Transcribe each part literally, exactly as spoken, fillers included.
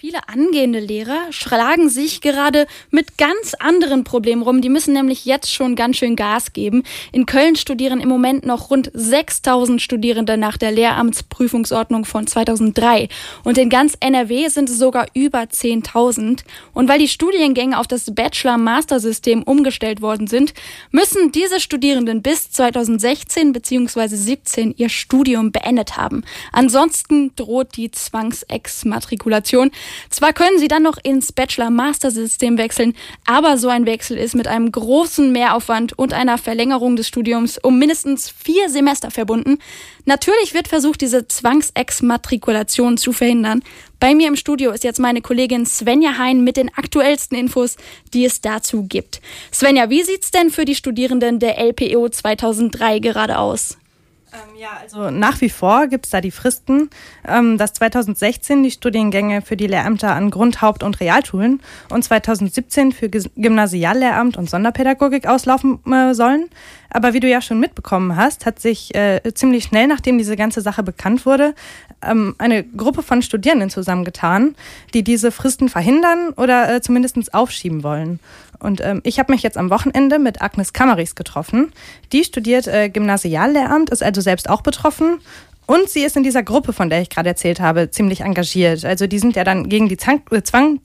Viele angehende Lehrer schlagen sich gerade mit ganz anderen Problemen rum. Die müssen nämlich jetzt schon ganz schön Gas geben. In Köln studieren im Moment noch rund sechstausend Studierende nach der Lehramtsprüfungsordnung von zweitausenddrei. Und in ganz N R W sind es sogar über zehntausend. Und weil die Studiengänge auf das Bachelor-Master-System umgestellt worden sind, müssen diese Studierenden bis zweitausendsechzehn bzw. siebzehn ihr Studium beendet haben. Ansonsten droht die Zwangsexmatrikulation. Zwar können sie dann noch ins Bachelor-Master-System wechseln, aber so ein Wechsel ist mit einem großen Mehraufwand und einer Verlängerung des Studiums um mindestens vier Semester verbunden. Natürlich wird versucht, diese Zwangsexmatrikulation zu verhindern. Bei mir im Studio ist jetzt meine Kollegin Svenja Hein mit den aktuellsten Infos, die es dazu gibt. Svenja, wie sieht's denn für die Studierenden der L P O zweitausenddrei gerade aus? Ähm, ja, also nach wie vor gibt es da die Fristen, ähm, dass zweitausendsechzehn die Studiengänge für die Lehrämter an Grund-, Haupt- und Realschulen und zweitausendsiebzehn für Gymnasiallehramt und Sonderpädagogik auslaufen äh, sollen. Aber wie du ja schon mitbekommen hast, hat sich äh, ziemlich schnell, nachdem diese ganze Sache bekannt wurde, ähm, eine Gruppe von Studierenden zusammengetan, die diese Fristen verhindern oder äh, zumindest aufschieben wollen. Und ähm, ich habe mich jetzt am Wochenende mit Agnes Kammerichs getroffen. Die studiert äh, Gymnasiallehramt, ist also selbst auch betroffen. Und sie ist in dieser Gruppe, von der ich gerade erzählt habe, ziemlich engagiert. Also die sind ja dann gegen die Zwang, äh, Zwang,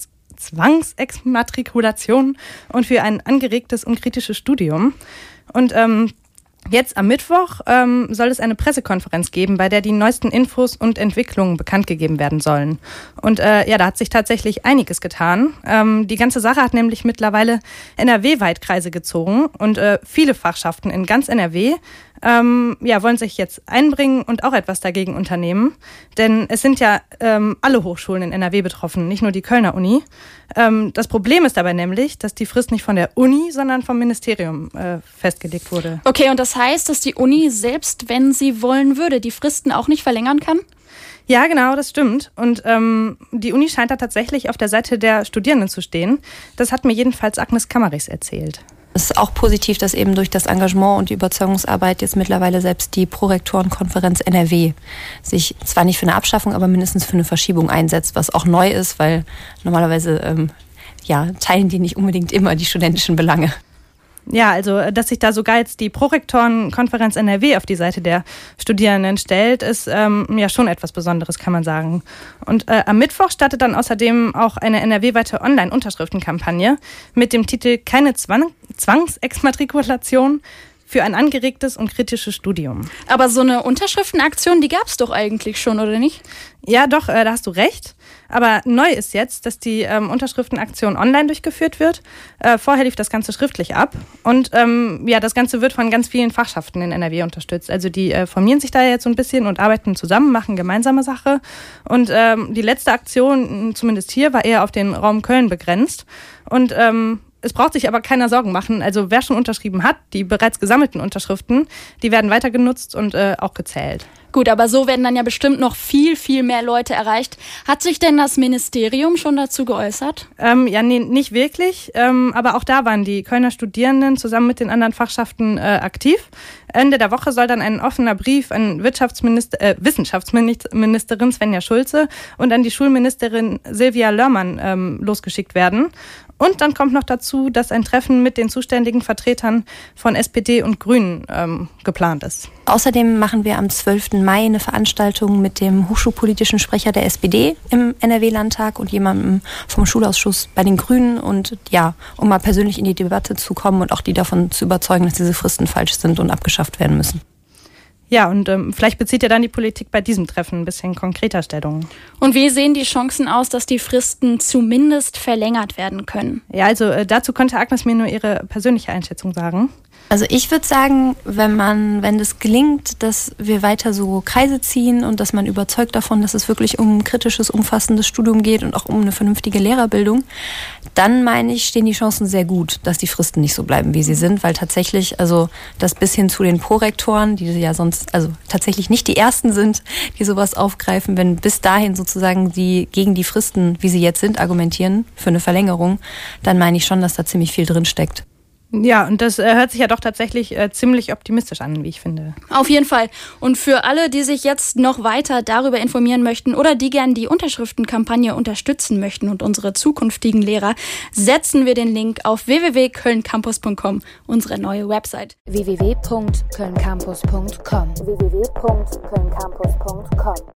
Zwangsexmatrikulation und für ein angeregtes und kritisches Studium. Und ähm, jetzt am Mittwoch ähm, soll es eine Pressekonferenz geben, bei der die neuesten Infos und Entwicklungen bekannt gegeben werden sollen. Und äh, ja, da hat sich tatsächlich einiges getan. Ähm, die ganze Sache hat nämlich mittlerweile N R W-weit Kreise gezogen und äh, viele Fachschaften in ganz N R W ähm, ja, wollen sich jetzt einbringen und auch etwas dagegen unternehmen. Denn es sind ja ähm, alle Hochschulen in N R W betroffen, nicht nur die Kölner Uni. Ähm, das Problem ist dabei nämlich, dass die Frist nicht von der Uni, sondern vom Ministerium äh, festgelegt wurde. Okay, und das heißt, dass die Uni, selbst wenn sie wollen würde, die Fristen auch nicht verlängern kann? Ja, genau, das stimmt. Und ähm, die Uni scheint da tatsächlich auf der Seite der Studierenden zu stehen. Das hat mir jedenfalls Agnes Kammerichs erzählt. Es ist auch positiv, dass eben durch das Engagement und die Überzeugungsarbeit jetzt mittlerweile selbst die Prorektorenkonferenz N R W sich zwar nicht für eine Abschaffung, aber mindestens für eine Verschiebung einsetzt, was auch neu ist, weil normalerweise ähm, ja, teilen die nicht unbedingt immer die studentischen Belange. Ja, also dass sich da sogar jetzt die Prorektorenkonferenz N R W auf die Seite der Studierenden stellt, ist ähm, ja schon etwas Besonderes, kann man sagen. Und äh, am Mittwoch startet dann außerdem auch eine N R W-weite Online-Unterschriftenkampagne mit dem Titel Keine Zwang- Zwangsexmatrikulation für ein angeregtes und kritisches Studium. Aber so eine Unterschriftenaktion, die gab es doch eigentlich schon, oder nicht? Ja, doch, äh, da hast du recht. Aber neu ist jetzt, dass die ähm, Unterschriftenaktion online durchgeführt wird. Äh, vorher lief das Ganze schriftlich ab. Und ähm, ja, das Ganze wird von ganz vielen Fachschaften in N R W unterstützt. Also die äh, formieren sich da jetzt so ein bisschen und arbeiten zusammen, machen gemeinsame Sache. Und ähm, die letzte Aktion, zumindest hier, war eher auf den Raum Köln begrenzt. Und ähm, es braucht sich aber keiner Sorgen machen. Also wer schon unterschrieben hat, die bereits gesammelten Unterschriften, die werden weiter genutzt und äh, auch gezählt. Gut, aber so werden dann ja bestimmt noch viel, viel mehr Leute erreicht. Hat sich denn das Ministerium schon dazu geäußert? Ähm, ja, nee, nicht wirklich. Ähm, aber auch da waren die Kölner Studierenden zusammen mit den anderen Fachschaften äh, aktiv. Ende der Woche soll dann ein offener Brief an Wirtschaftsminister, äh, Wissenschaftsministerin Svenja Schulze und an die Schulministerin Silvia Lörmann ähm, losgeschickt werden. Und dann kommt noch dazu, dass ein Treffen mit den zuständigen Vertretern von S P D und Grünen ähm, geplant ist. Außerdem machen wir am zwölften Mai eine Veranstaltung mit dem hochschulpolitischen Sprecher der S P D im N R W-Landtag und jemandem vom Schulausschuss bei den Grünen. Und ja, um mal persönlich in die Debatte zu kommen und auch die davon zu überzeugen, dass diese Fristen falsch sind und abgeschafft werden müssen. Ja, und ähm, vielleicht bezieht ja dann die Politik bei diesem Treffen ein bisschen konkreter Stellung. Und wie sehen die Chancen aus, dass die Fristen zumindest verlängert werden können? Ja, also äh, dazu konnte Agnes mir nur ihre persönliche Einschätzung sagen. Also ich würde sagen, wenn man, wenn es gelingt, dass wir weiter so Kreise ziehen und dass man überzeugt davon, dass es wirklich um ein kritisches, umfassendes Studium geht und auch um eine vernünftige Lehrerbildung, dann meine ich, stehen die Chancen sehr gut, dass die Fristen nicht so bleiben, wie sie sind, weil tatsächlich, also das bis hin zu den Prorektoren, die ja sonst, also tatsächlich nicht die ersten sind, die sowas aufgreifen, wenn bis dahin sozusagen die gegen die Fristen, wie sie jetzt sind, argumentieren für eine Verlängerung, dann meine ich schon, dass da ziemlich viel drin steckt. Ja, und das äh, hört sich ja doch tatsächlich äh, ziemlich optimistisch an, wie ich finde. Auf jeden Fall. Und für alle, die sich jetzt noch weiter darüber informieren möchten oder die gern die Unterschriftenkampagne unterstützen möchten und unsere zukünftigen Lehrer, setzen wir den Link auf w w w punkt köln campus punkt com, unsere neue Website. w w w punkt köln campus punkt com w w w punkt köln campus punkt com